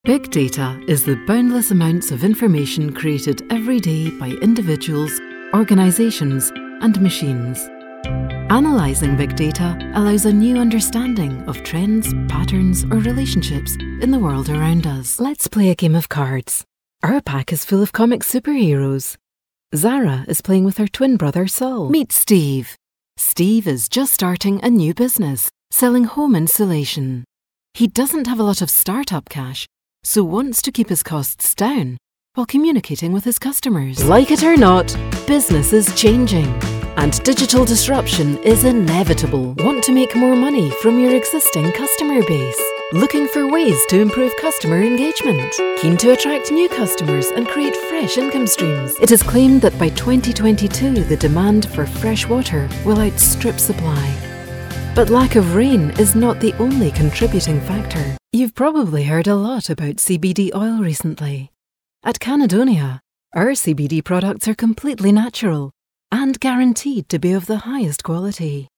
Big data is the boundless amounts of information created every day by individuals, organisations and machines. Analysing big data allows a new understanding of trends, patterns or relationships in the world around us. Let's play a game of cards. Our pack is full of comic superheroes. Zara is playing with her twin brother Saul. Meet Steve. Steve is just starting a new business, selling home insulation. He doesn't have a lot of startup cash, so wants to keep his costs down while communicating with his customers. Like it or not, business is changing and digital disruption is inevitable. Want to make more money from your existing customer base? Looking for ways to improve customer engagement? Keen to attract new customers and create fresh income streams? It is claimed that by 2022 the demand for fresh water will outstrip supply. But lack of rain is not the only contributing factor. You've probably heard a lot about CBD oil recently. At Canadonia, our CBD products are completely natural and guaranteed to be of the highest quality.